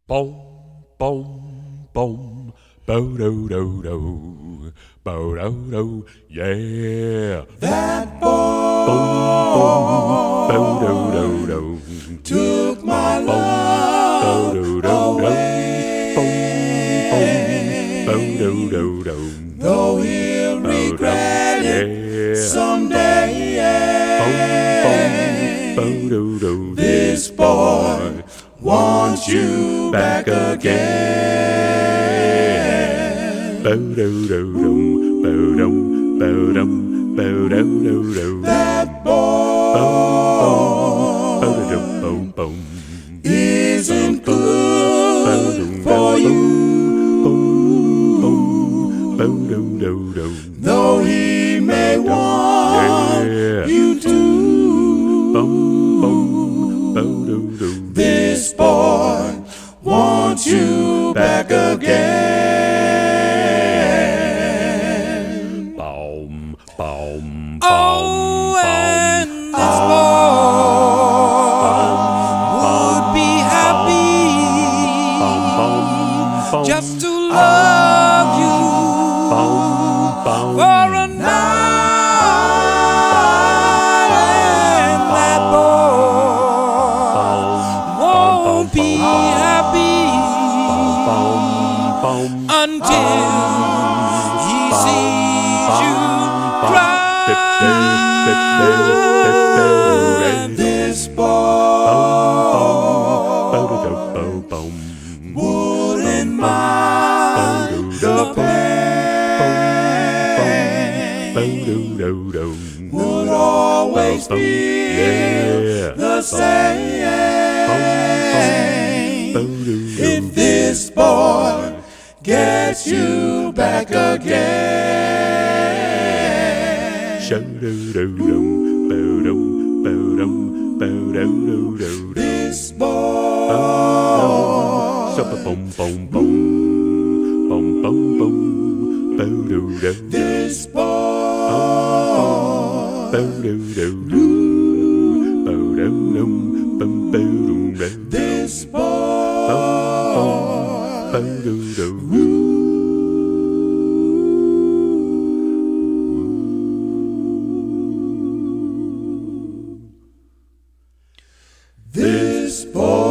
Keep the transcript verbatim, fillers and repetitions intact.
Boom, boom, boom, bo do do do, bo do do, yeah. That boy Boom, boom, bo do do do, took my boom, love bo do do do, away. boom, boom, bo do do do, Though he'll bo do, regret it yeah. someday. Boom, boom, bo do do, This boy wants you back again. bo do do do, bo dum, bo dum, bo do do do. That boy isn't good for you. Though he may want you to. This boy wants you back again. Boom, boom, Oh, and this boy would be happy just to love you for a night, and that boy won't be happy until he sees you cry. And this boy wouldn't mind the pain. Would always feel the same if this boy gets you back again. This boy This boy This boy This boy